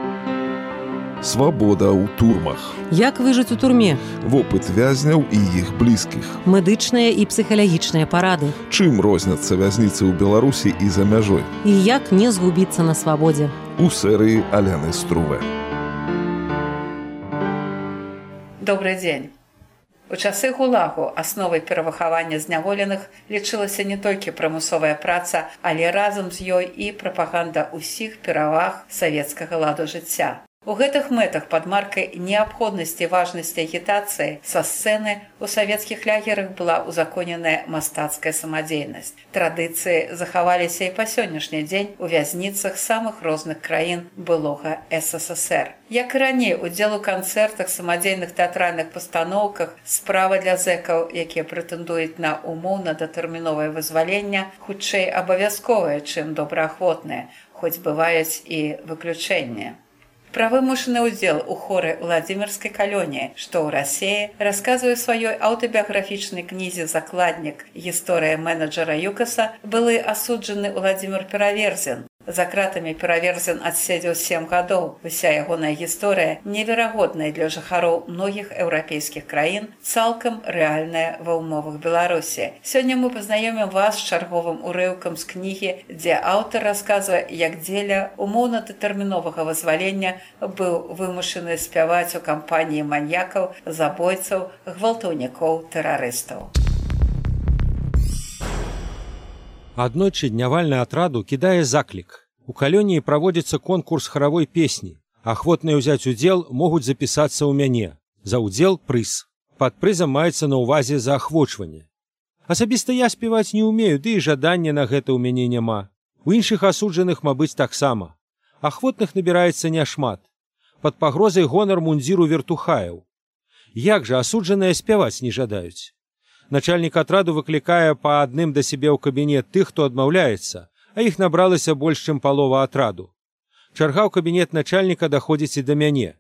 Свабода ў турмах. Як выжыць у турме? Вопыт вязняў і іх блізкіх. Медычныя і псіхалагічныя парады. Чым розняцца вязніцы ў Беларусі і за мяжой? І як не згубіцца на свабодзе? У серыі Аляны Струве. Добрый дзень. У часы гулагу асновай перавыхавання зняволеных лічылася не толькі прымусовая праца, але разам з ёй і прапаганда ўсіх пераваг савецкага ладу жыцця. У гэтых мэтах пад маркай неабходнасці і важнасці агітацыі са сцэны у савецкіх лагерах была ўзаконеная мастацкая самадзейнасць. Традыцыі захаваліся і па сённяшні дзень у вязніцах самых розных краін былога СССР. Як і раней, удзел у канцэртах, самадзейных тэатральных пастаноўках, справа для зэкаў, якія прэтэндуюць на умоўна-датэрміновае вызваленне, хутчэй абавязковае, чым добраахвотнае, хоць бываюць і выключэнні. Пра вымушаны ўдзел у хоры Владзімірскай калоніі, што ў Расіі, расказвае ў сваёй аўтабіяграфічнай кнізе «Закладнік. Гісторыя менеджера ЮКАСа» былы асуджаны Владзімір Пераверзін. За кратамі Пераверзін адседзеў 7 гадоў. Уся ягоная гісторыя, неверагодная для жыхароў многіх еўрапейскіх краін, цалкам рэальная ва ўмовах Беларусі. Сёння мы пазнаёмім вас з чарговым урыўкам з кнігі, дзе аўтар расказвае, як дзеля умоўна-датэрміновага вызвалення быў вымушаны спяваць у кампаніі маньякаў, забойцаў, гвалтаўнікоў, тэрарыстаў. Аднойчы днявальны атраду кідае заклік. У калоніі праводзіцца конкурс харавой песні. Ахвотныя ўзяць удзел могуць запісацца ў мяне. За ўдзел прыз. Пад прызам маецца на ўвазе заахвочванне. Асабіста я спяваць не ўмею, ды і жадання на гэта ў мяне няма. У іншых асуджаных, мабыць, таксама. Ахвотных набіраецца няшмат. Пад пагрозай гонар мундзіру вертухаяў. Як жа асуджаныя спяваць не жадаюць? Начальнік атраду выклікае па адным да сябе ў кабінет тых, хто адмаўляецца, а іх набралася больш, чым палова атраду. Чарга ў кабінет начальніка даходзіць і да мяне.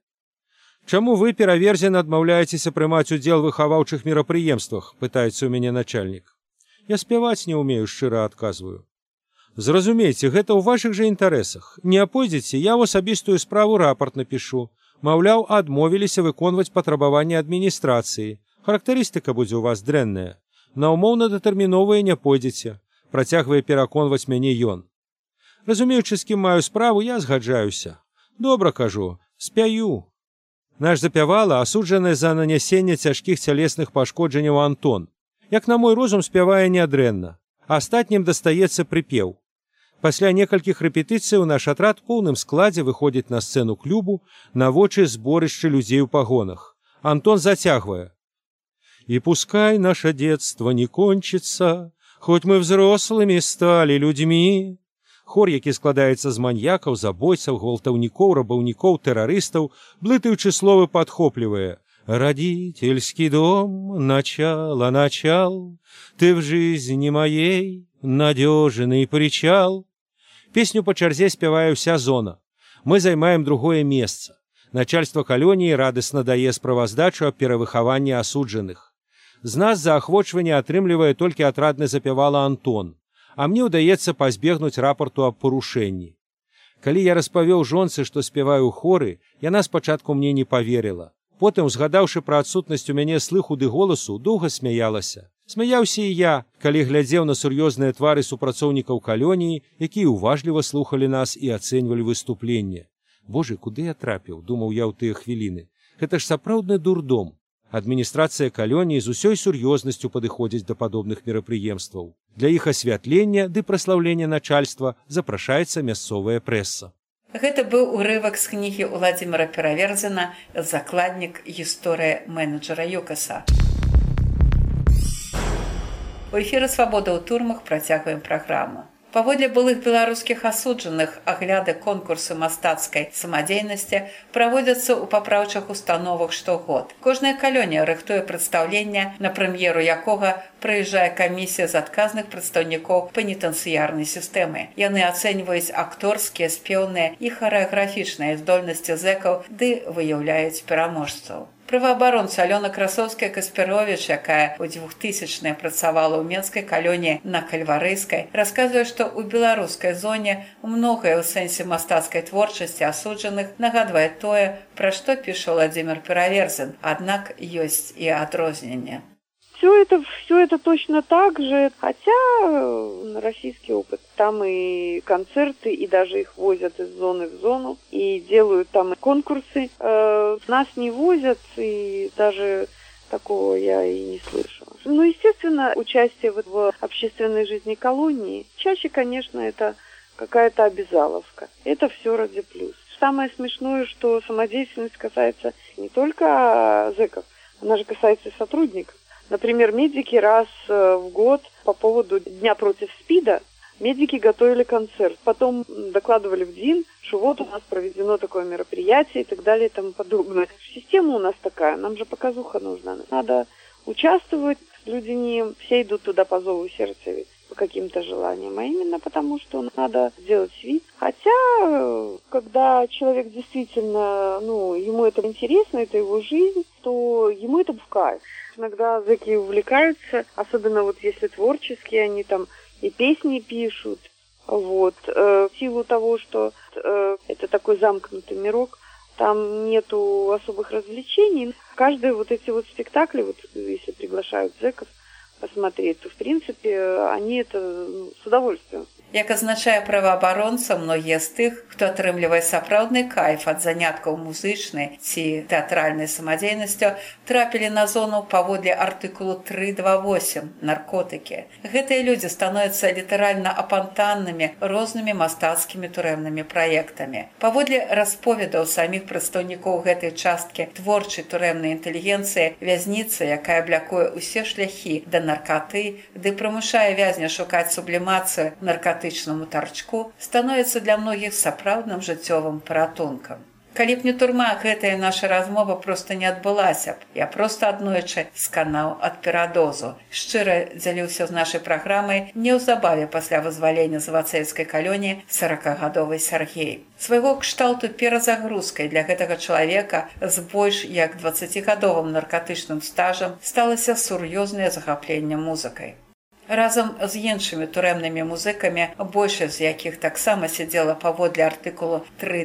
Чаму вы, Пераверзін, адмаўляецеся прымаць удзел у выхаваўчых мерапрыемствах, пытаецца ў мяне начальнік. Я спяваць не ўмею, шчыра адказваю. Зразумейце, гэта ў вашых жа інтарэсах. Не апойдзеце, я ў асабістую справу рапарт напішу. Маўляў, адмовіліся выконваць патрабаванні адміністрацыі. Характарыстыка будзе ў вас дрэнная. На умоўна-датэрміновае не пойдзеце, працягвае пераконваць мяне ён. Разумеючы, з кім маю справу, я згаджаюся. Добра, кажу, спяю. Наш запявала, асуджаны за нанясенне цяжкіх цялесных пашкоджанняў Антон. Як на мой розум, спявае нядрэнна. Астатнім дастаецца прыпеў. Пасля некалькіх рэпетыцыяў наш атрад у поўным складзе выходзіць на сцэну клубу, на вочы зборышча людзей у пагонах. Антон зацягвае. И пускай наше детство не кончится, хоть мы взрослыми стали людьми. Хор, які складаецца з маньякаў, забойцаў, гвалтаўнікоў, рабаўнікоў, тэрарыстаў, блытаючы словы падхоплівае. Родительский дом, начало, начал, ты в жизни моей надежный причал. Песню па чарзе спявае ўся зона. Мы займаем другое месца. Начальство калоніі радасна дае справаздачу аб перавыхаванні асуджаных. З нас заахвочванне атрымлівае толькі атрадны запявала Антон, а мне ўдаецца пазбегнуць рапарту аб парушэнні. Калі я распавёў жонцы, што спяваю ў хоры, яна спачатку мне не паверыла. Потым, узгадаўшы пра адсутнасць у мяне слыху ды голасу, доўга смяялася. Смяяўся і я, калі глядзеў на сур'ёзныя твары супрацоўнікаў калоніі, якія уважліва слухалі нас і ацэньвалі выступленне. Боже, куды я трапіў, думаў я ў тыя хвіліны. Гэта ж сапраўдны дурдом. Адміністрацыя калоніі з усёй сур'ёзнасцю падыходзіць да падобных мерапрыемстваў. Для іх асвятлення ды праслаўлення начальства запрашаецца мясцовая прэса. Гэта быў урывак з кнігі Владзіміра Пераверзіна «Закладнік. Гісторыя менеджера ЮКАСа». У эфіры «Свабода ў турмах» працягваем праграму. Паводле былых беларускіх асуджаных, агляды конкурсы мастацкай самадзейнасці праводзяцца ў папраўчых установах штогод. Кожная калонія рыхтуе прадстаўленне, на прэм'еру якога прыязджае камісія з адказных прадстаўнікоў пенітэнцыярнай сістэмы. Яны ацэньваюць акторскія, спеўныя і харэаграфічныя здольнасці зэкаў ды выяўляюць пераможцаў. Праваабаронца Алёна Красовская-Каспіровіч, якая ў 2000-е працавала ў менскай калоніі на Кальварыйскай, расказвае, што ў беларускай зоне многае ў сэнсе мастацкай творчасці асуджаных нагадвае тое, пра што піша Владзімір Пераверзін, аднак ёсць і адрозненне. Все это точно так же, хотя российский опыт. Там и концерты, и даже их возят из зоны в зону, и делают там конкурсы. Нас не возят, и даже такого я и не слышала. Ну, естественно, участие в общественной жизни колонии, чаще, конечно, это какая-то обязаловка. Это все ради плюс. Самое смешное, что самодеятельность касается не только зэков, она же касается и сотрудников. Например, медики раз в год по поводу Дня против СПИДа медики готовили концерт. Потом докладывали в ДИН, что вот у нас проведено такое мероприятие и так далее и тому подобное. Система у нас такая, нам же показуха нужна. Надо участвовать, люди не все идут туда по зову сердца ведь, по каким-то желаниям, а именно потому, что надо сделать вид. Хотя, когда человек действительно, ему это интересно, это его жизнь, то ему это в кайф. Иногда зэки увлекаются, особенно вот если творческие, они там и песни пишут. Вот. В силу того, что это такой замкнутый мирок, там нету особых развлечений. Каждые вот эти вот спектакли, вот если приглашают зэков посмотреть, то в принципе они это с удовольствием. Як азначае праваабаронца, многія з тых, хто атрымлівае сапраўдны кайф ад заняткаў музычнай ці тэатральнай самадзейнасцю, трапілі на зону паводле артыкулу 328 наркотыкі. Гэтыя людзі становяцца літаральна апантаннымі рознымі мастацкімі турэмнымі праектамі. Паводле расповедаў саміх прадстаўнікоў гэтай часткі творчай турэмнай інтэлігенцыі, вязніца, якая блякуе ўсе шляхі да наркаты, ды прымушае вязня шукаць сублімацыю наркатычнаму тарчку, становіцца для многіх сапраўдным жыццёвым паратункам. Калі б не турма, гэтая наша размова проста не адбылася б. Я проста аднойчы сканаў ад перадозу. Шчыра дзяліўся з нашай праграмай неўзабаве пасля вызвалення з вацэйскай калоніі 40-гадовы Сергей. Свайго кшталту перазагрузкай для гэтага чалавека з больш як 20-гадовым наркатычным стажам сталася сур'ёзнае захапленне музыкай. Разам з іншымі турэмнымі музыкамі, большасць з якіх таксама сядзела паводле артыкулу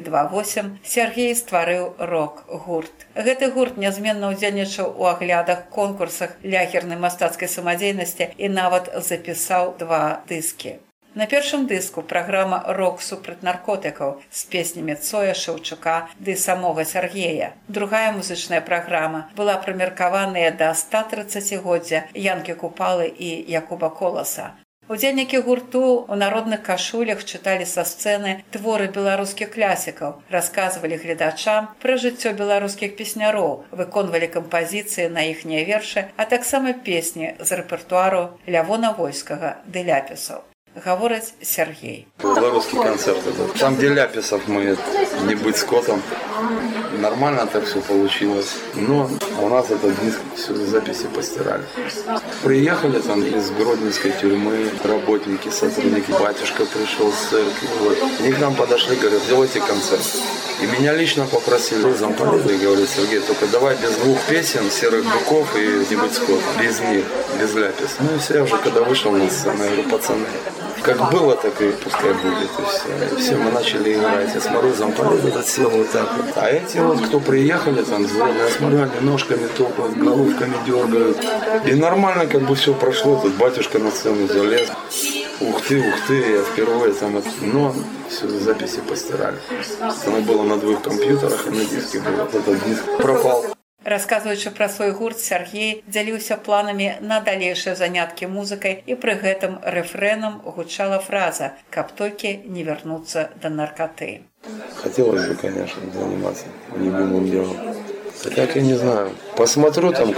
328, Сергей стварыў рок-гурт. Гэты гурт нязменна ўдзельнічаў у аглядах, конкурсах лягернай мастацкай самадзейнасці і нават запісаў 2 дыскі. На першым дыску праграма «Рок супраць наркотыкаў» з песнямі Цоя, Шаўчука ды самога Сергея. Другая музычная праграма была прымеркаваная да 130-годдзя Янкі Купалы і Якуба Коласа. Удзельнікі гурту ў народных кашулях чыталі са сцэны творы беларускіх класікаў, расказвалі гледачам пра жыццё беларускіх песняроў, выконвалі кампазіцыі на іхнія вершы, а таксама песні з рэпертуару Лявона Войскага ды ляпісаў. Говорить Сергей. Белорусский концерт этот. Там, где Ляписов мы «Не быть скотом». Нормально так все получилось. Но у нас этот диск все записи постирали. Приехали там из Гродненской тюрьмы работники, сотрудники. Батюшка пришел с церкви. Вот. Они к нам подошли, говорят, делайте концерт. И меня лично попросили замполита и говорят, Сергей, только давай без 2 песен «Серых быков» и «Не быть скотом». Без них, без Ляписа. Ну и все, я уже когда вышел на сцену, я говорю, пацаны, как было, так и пускай будет. И все, мы начали играть. Я смотрю, замполит этот сел вот так вот. А эти вот, кто приехали, там, я смотрю, они ножками топают, головками дергают. И нормально как бы все прошло. Тут батюшка на сцену залез. Ух ты, я впервые там... Но все записи постирали. Оно было на 2 компьютерах, и на диске было. Этот диск пропал. Расказваючы пра свой гурт, Сергей дзяліўся планамі на далейшыя заняткі музыкай і пры гэтым рэфрэнам гучала фраза «Каб толькі не вярнуцца да наркоты». Хотелось бы, конечно, заниматься любимым делом. Так я не знаю. Посмотрю там,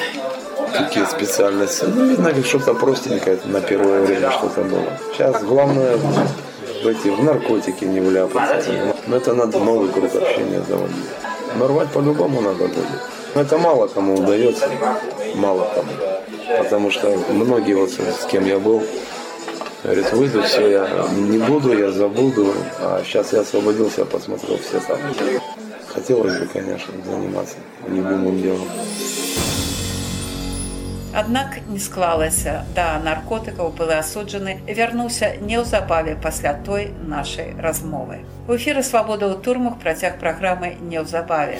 какие специальности. Ну, видно, как что-то простенькое на первое время что-то было. Сейчас главное в наркотики не вляпаться. Но это надо новый круг общения заводить. Но рвать по-любому надо будет. Но это мало кому удается. Мало кому. Потому что многие, вот с кем я был, Говорит, выйду, все, я не буду, я забуду. А сейчас я освободился, посмотрел все там. Хотелось бы, конечно, заниматься любимым делом. Аднак не склалася. Да наркотыкаў былы асуджаны і вярнуўся неўзабаве пасля той нашай размовы. У эфіры «Свабода ў турмах» працяг праграмы неўзабаве.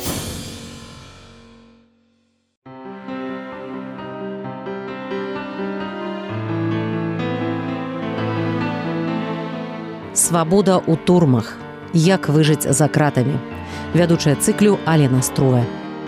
Свабода ў турмах. Як выжыць за кратамі. Вядучая цыклю Алена Струве.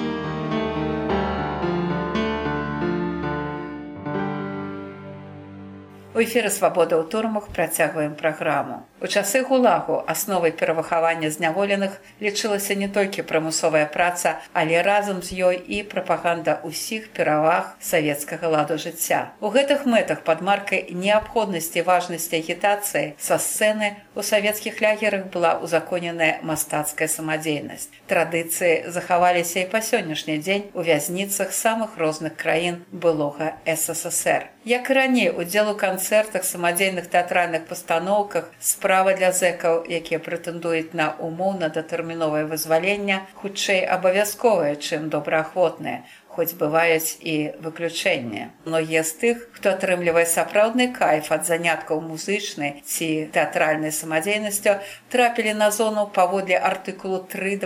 У эфіры «Свабода ў турмах» працягваем праграму. У часы ГУЛАГу асновай перавыхавання зняволеных лічылася не толькі прымусовая праца, але разам з ёй і прапаганда ўсіх пераваг савецкага ладу жыцця. У гэтых мэтах пад маркай неабходнасці і важнасці агітацыі са сцэны у савецкіх лагерах была ўзаконеная мастацкая самадзейнасць. Традыцыі захаваліся і па сённяшні дзень у вязніцах самых розных краін былога СССР. Як і раней, удзел у канцэртах, самадзейных тэатральных пастаноўках, справа для зэкаў, якія прэтэндуюць на умоўна-датэрміновае вызваленне, хутчэй абавязковае, чым добраахвотнае, хоць бываюць і выключэнні. Многія з тых, хто атрымлівае сапраўдны кайф ад заняткаў музычнай ці тэатральнай самадзейнасцю, трапілі на зону паводле артыкулу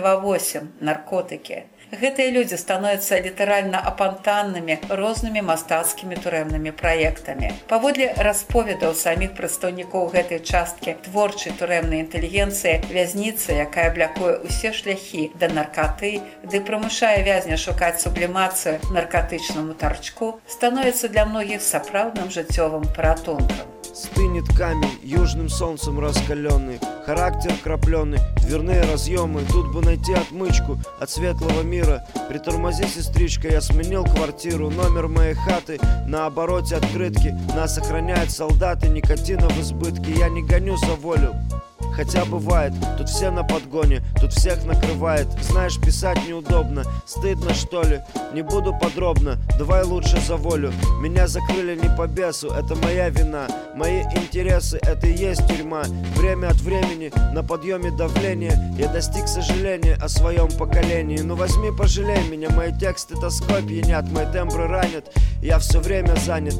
328 наркотыкі. Гэтыя людзі становяцца літаральна апантаннымі рознымі мастацкімі турэмнымі праектамі. Паводле расповедаў саміх прадстаўнікоў гэтай часткі творчай турэмнай інтэлігенцыі, вязніца, якая блякуе ўсе шляхі да наркаты, ды прымушае вязня шукаць сублімацыю наркатычнаму тарчку, становіцца для многіх сапраўдным жыццёвым паратункам. Стынет камень, южным солнцем раскаленный, характер крапленый, дверные разъемы. Тут бы найти отмычку от светлого мира. Притормози, сестричка, я сменил квартиру. Номер моей хаты на обороте открытки. Нас охраняют солдаты, никотина в избытке. Я не гоню за волю, хотя бывает, тут все на подгоне, тут всех накрывает. Знаешь, писать неудобно, стыдно что ли? Не буду подробно, давай лучше за волю. Меня закрыли не по бесу, это моя вина. Мои интересы, это и есть тюрьма. Время от времени, на подъеме давления, я достиг сожаления о своем поколении. Ну возьми, пожалей меня, мои тексты тоской пьянят, мои тембры ранят, я все время занят.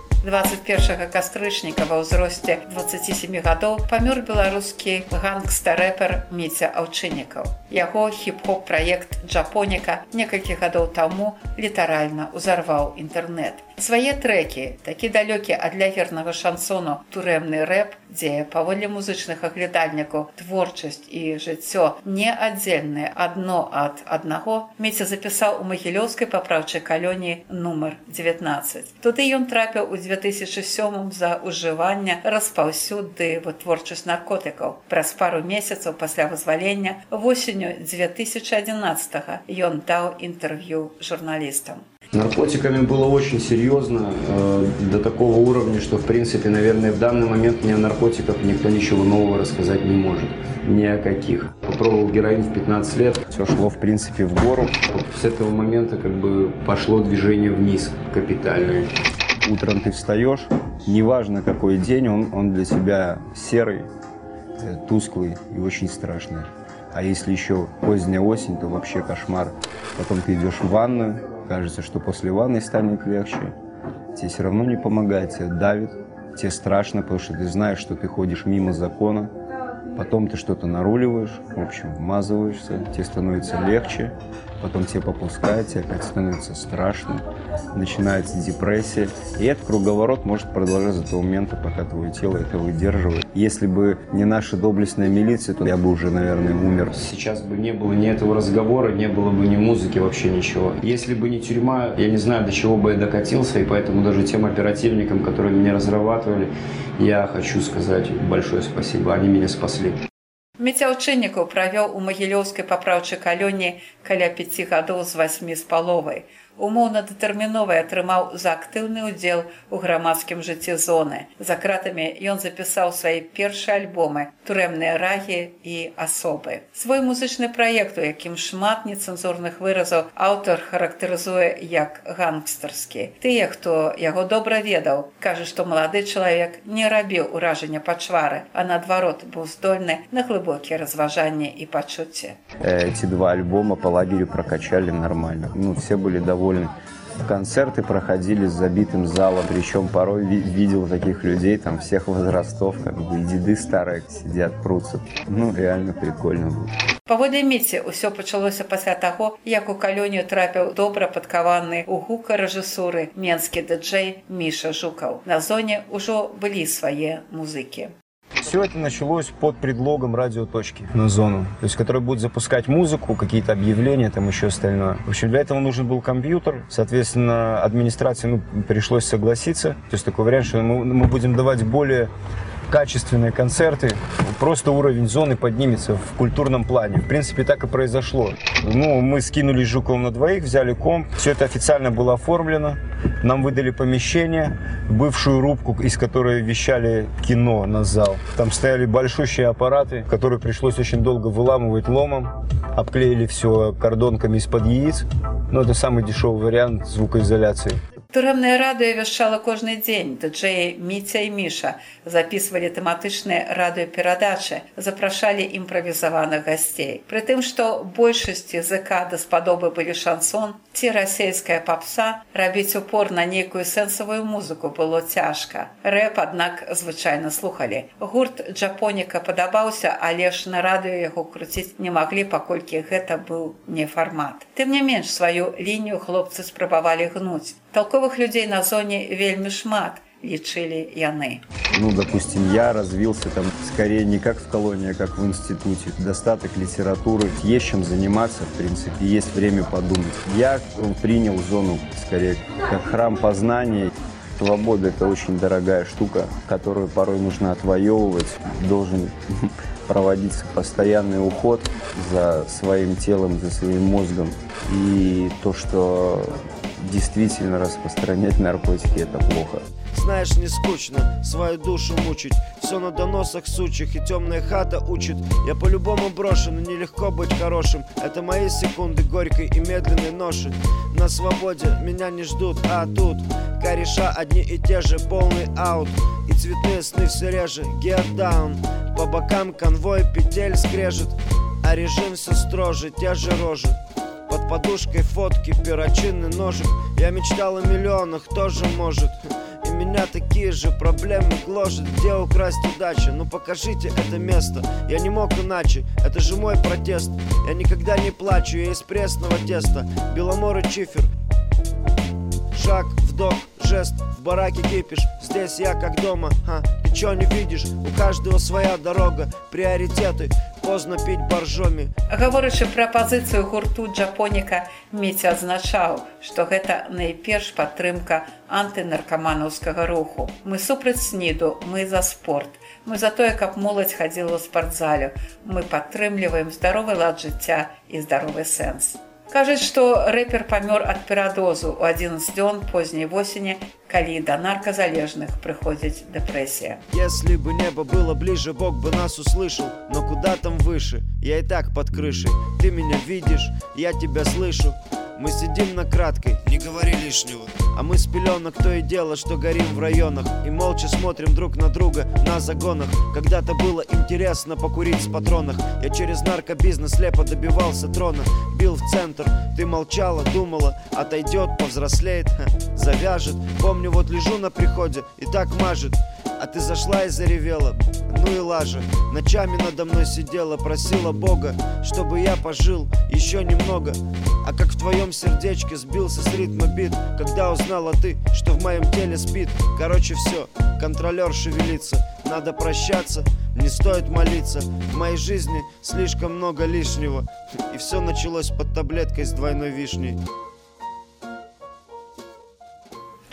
21 кастрычніка ва ўзросце 27 гадоў памёр беларускі гангста-рэпер Міця Аўчыннікаў. Яго хіп-хоп праект «Джапоніка» некалькі гадоў таму літаральна ўзарваў інтэрнэт. Свае трэкі, такі далёкі ад лягернага шансону турэмны рэп, дзе паводле музычных аглядальнікаў творчасць і жыццё неаддзельныя адно ад аднаго, Міця запісаў у магілёўскай папраўчай калоніі нумар 19. Туды ён трапіў у 2007 за ўжыванне, распаўсюд ды вытворчасць наркотыкаў. Праз пару месяцаў пасля вызвалення восенню 2011 ён даў інтэрв'ю журналістам. Наркотиками было очень серьезно, до такого уровня, что, в принципе, наверное, в данный момент мне о наркотиках никто ничего нового рассказать не может. Ни о каких. Попробовал героин в 15 лет, все шло, в принципе, в гору. Вот с этого момента как бы пошло движение вниз капитальное. Утром ты встаешь, неважно какой день, он для тебя серый, тусклый и очень страшный. А если еще поздняя осень, то вообще кошмар. Потом ты идешь в ванную, кажется, что после ванны станет легче. Тебе все равно не помогает, тебя давит, тебе страшно, потому что ты знаешь, что ты ходишь мимо закона. Потом ты что-то наруливаешь, в общем, вмазываешься, тебе становится легче. Потом тебе попускает, тебе опять становится страшно. Начинается депрессия. И этот круговорот может продолжаться до того момента, пока твое тело это выдерживает. Если бы не наша доблестная милиция, то я бы уже, наверное, умер. Сейчас бы не было ни этого разговора, не было бы ни музыки, вообще ничего. Если бы не тюрьма, я не знаю, до чего бы я докатился. И поэтому даже тем оперативникам, которые меня разрабатывали, я хочу сказать большое спасибо. Они меня спасли. Міця Аўчыннікаў правёў у магілёўскай папраўчай калоніі каля 5 гадоў з 8 з паловай. умоўна датэрміновай атрымаў за актыўны ўдзел у грамадскім жыцці зоны. За кратамі ён запісаў свае першыя альбомы «Турэмныя рагі» і «Асобы». Свой музычны праект, у якім шмат нецэнзурных выразаў, аўтар характарызуе як гангстарскі. Тыя, хто яго добра ведаў, кажа, што малады чалавек не рабіў уражання пачвары, а наадварот быў здольны на глыбокія разважанні и почуття. Эти два альбома по лагерю прокачали нормально. Все были довольны. Концерты проходили с забитым залом, причем порой видел таких людей, там, всех возрастов, как бы, деды старые сидят, прутся. Реально прикольно было. Паводле Міці, усё пачалося пасля таго, як у калонію трапіў добра падкаваны ў гукарэжысуры менскі дыджэй Міша Жукаў. На зоне ўжо былі свае музыкі. Все это началось под предлогом радиоточки на зону, то есть, который будет запускать музыку, какие-то объявления, там еще остальное. В общем, для этого нужен был компьютер, соответственно, администрации пришлось согласиться. То есть такой вариант, что мы будем давать более качественные концерты, просто уровень зоны поднимется в культурном плане. В принципе, так и произошло. Мы скинулись с Жуковым на двоих, взяли комп, все это официально было оформлено. Нам выдали помещение, бывшую рубку, из которой вещали кино на зал. Там стояли большущие аппараты, которые пришлось очень долго выламывать ломом. Обклеили все кордонками из-под яиц. Это самый дешевый вариант звукоизоляции. Турэмнае радыё вяшчала кожны дзень. Дыджэі Міця і Міша запісвалі тэматычныя радыёперадачы, запрашалі імправізаваных гасцей. Пры тым, што большасці ЗК даспадобы былі шансон ці расейская папса, рабіць упор на нейкую сэнсавую музыку было цяжка. Рэп, аднак, звычайна слухалі. Гурт «Джапоніка» падабаўся, але ж на радыё яго круціць не маглі, паколькі гэта быў не фармат. Тым не менш, сваю лінію хлопцы спрабавалі гнуць. Толковых людей на зоне вельмі шмат, лічылі яны. Допустим, я развился там скорее не как в колонии, а как в институте. Достаток литературы, есть чем заниматься, в принципе, есть время подумать. Я принял зону скорее как храм познания. Свобода – это очень дорогая штука, которую порой нужно отвоевывать. Должен проводиться постоянный уход за своим телом, за своим мозгом. И то, что действительно распространять наркотики – это плохо. Знаешь, не скучно свою душу мучить. Все на доносах сучих и темная хата учит. Я по-любому брошен, и нелегко быть хорошим. Это мои секунды горькой и медленной ноши. На свободе меня не ждут, а тут кореша одни и те же, полный аут. И цветные сны все реже, get down. По бокам конвой петель скрежет, а режим все строже, те же рожи. Под подушкой фотки, перочинный ножик. Я мечтал о миллионах, тоже может. И меня такие же проблемы гложет. Где украсть удачу? Покажите это место. Я не мог иначе, это же мой протест. Я никогда не плачу, я из пресного теста. Беломор и Чифер. Шаг, вдох, жест, в бараке кипиш. Здесь я как дома, ты чё не видишь? У каждого своя дорога, приоритеты. Поздно пить боржоми. Гаворачы пра пазіцыю гурту «Джапоніка», Міця адзначаў, што гэта найперш падтрымка антынаркаманаўскага руху. Мы супраць СНІДу, мы за спорт. Мы за тое, каб моладзь хадзіла ў спартзалю. Мы падтрымліваем здаровы лад жыцця і здаровы сэнс. Кажуць, што рэпер памёр ад перадозу ў адзін з дзён позняй восені, калі да наркозалежных прыходзіць дэпрэсія. Если бы небо было ближе, Бог бы нас услышал. Но куда там выше? Я и так под крышей. Ты меня видишь, я тебя слышу. Мы сидим на краткой, не говори лишнего. А мы с пеленок то и дело, что горим в районах. И молча смотрим друг на друга на загонах. Когда-то было интересно покурить с патронах. Я через наркобизнес слепо добивался трона. Бил в центр, ты молчала, думала, отойдет, повзрослеет, завяжет. Помню, вот лежу на приходе и так мажет. А ты зашла и заревела, ну и лажа. Ночами надо мной сидела, просила Бога, чтобы я пожил еще немного. А как в твоем сердечке сбился с ритма бит, когда узнала ты, что в моем теле спит. Короче, все, контролер шевелится. Надо прощаться, не стоит молиться. В моей жизни слишком много лишнего. И все началось под таблеткой с двойной вишней.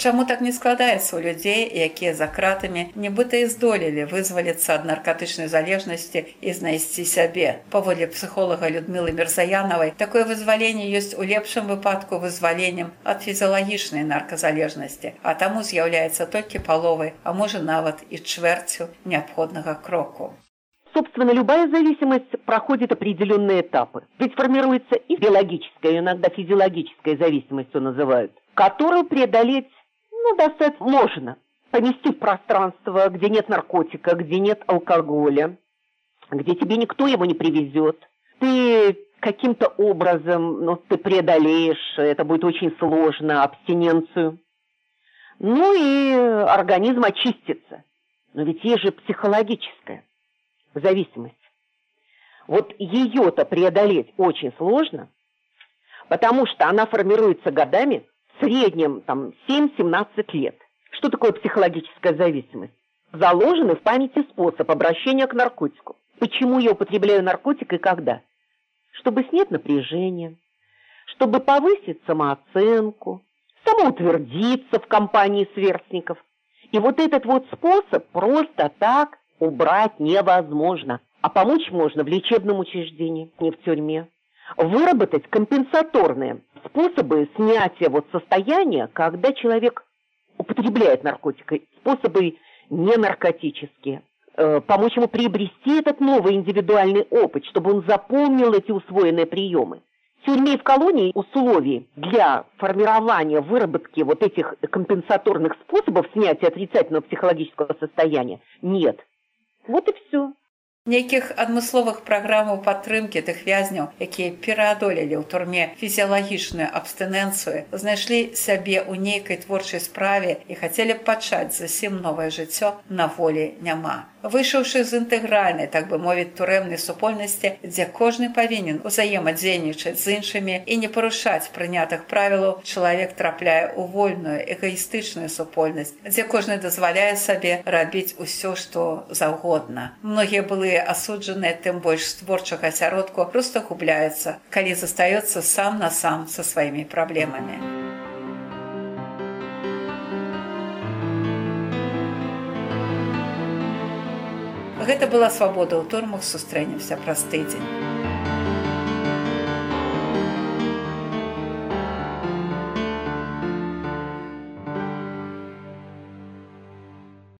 Чаму так не складаецца ў людзей, якія за кратамі нібыта і здолелі вызваліцца ад наркатычнай залежнасці і знайсці сябе? Паводле псіхолага Людмілы Мірзаянавай, такое вызваленне ёсць у лепшым выпадку вызваленнем ад фізіялагічнай нарказалежнасці, а таму з'яўляецца толькі паловай, а можа нават і чвэрцю неабходнага кроку. Собственно, любая зависимость проходит определенные этапы. Ведь формируется и биологическая, иногда физиологическая зависимость, что называют, которую преодолеть, достаточно можно. Поместив в пространство, где нет наркотика, где нет алкоголя, где тебе никто его не привезет. Ты каким-то образом, ты преодолеешь, это будет очень сложно, абстиненцию. И организм очистится. Но ведь есть же психологическая зависимость. Вот ее-то преодолеть очень сложно, потому что она формируется годами, в среднем 7-17 лет. Что такое психологическая зависимость? Заложенный в памяти способ обращения к наркотику. Почему я употребляю наркотик и когда? Чтобы снять напряжение, чтобы повысить самооценку, самоутвердиться в компании сверстников. И вот этот способ просто так убрать невозможно. А помочь можно в лечебном учреждении, не в тюрьме. Выработать компенсаторные способы снятия состояния, когда человек употребляет наркотики, способы ненаркотические. Помочь ему приобрести этот новый индивидуальный опыт, чтобы он запомнил эти усвоенные приемы. В тюрьме и в колонии условий для формирования, выработки этих компенсаторных способов снятия отрицательного психологического состояния нет. Вот и все. Нейкіх адмысловых праграмаў падтрымкі тых вязняў, якія пераадолелі ў турме фізіялагічную абстынэнцыю, знайшлі сябе ў нейкай творчай справе і хацелі б пачаць зусім новае жыццё, на волі няма. Выйшаўшы з інтэгральнай, так бы мовіць, турэмнай супольнасці, дзе кожны павінен узаемадзейнічаць з іншымі і не парушаць прынятых правілаў, чалавек трапляе ў вольную, эгаістычную супольнасць, дзе кожны дазваляе сабе рабіць усё, што заўгодна. Многія былыя асуджаныя, тым больш з творчага асяродку, проста губляюцца, калі застаецца сам на сам са сваімі праблемамі. Гэта была «Свабода ў турмах». Сустрэнемся праз тыдзень.